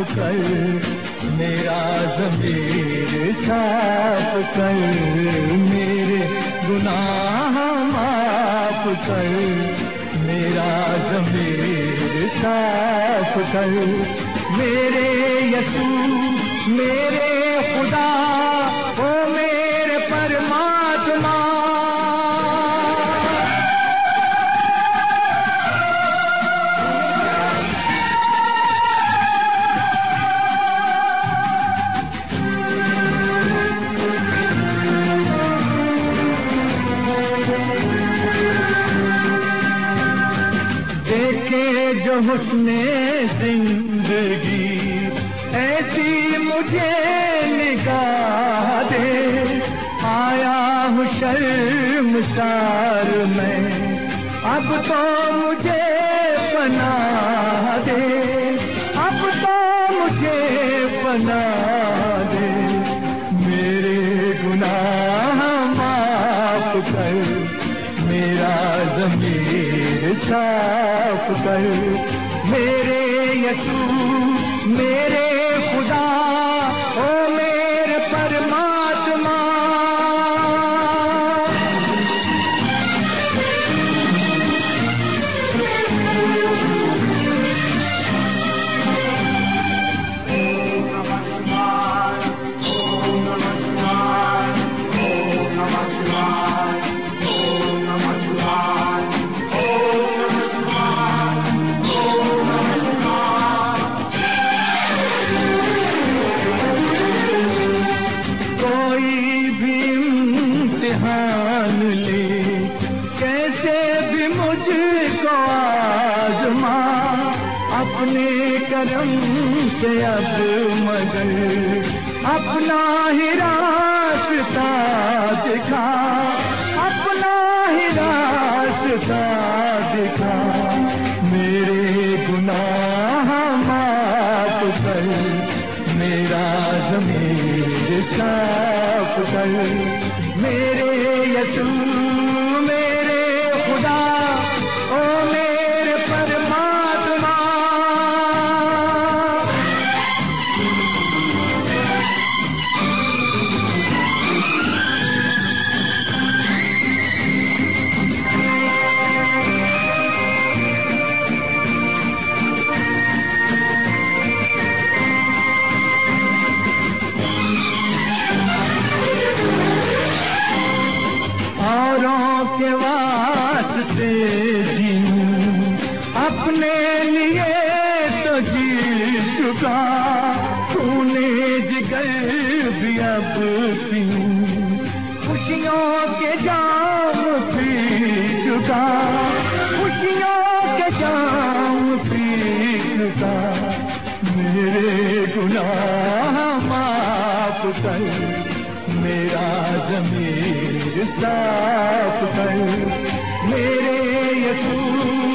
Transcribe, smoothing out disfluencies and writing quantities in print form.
कर, मेरा ज़मीर साफ कर, मेरे गुनाह माफ कर, मेरा ज़मीर साफ कर, मेरे यसू मेरे खुदा ओ मेरे परमात्मा। देखे जो हुस्ने जिंदगी ऐसी मुझे निगाह दे, आया हूँ शर्मसार मैं, अब तो मुझे पनाह दे, अब तो मुझे पनाह दे, मेरे गुनाह माफ कर, मेरा ज़मीर साफ कर, मेरे यसू मेरे खुदा ओ मेरे परमात्मा। इम्तिहान ले कैसे भी मुझको आज़मा, अपने करम से अब मगर अपना ही रास्ता दिखा, अपना ही रास्ता दिखा, मेरे गुनाह माफ कर, मेरा ज़मीर साफ कर, मेरे यसू मेरे खुदा ओ मेरे परमात्मा। औरों के वास्ते जीऊं, अपने लिए तो जी चुका, खूने जिगर भी अब पीऊं, खुशियों के जाम पी चुका, खुशियों के जाम पी चुका, मेरे गुनाह माफ कर, मेरा ज़मीर साफ कर, मेरे यसू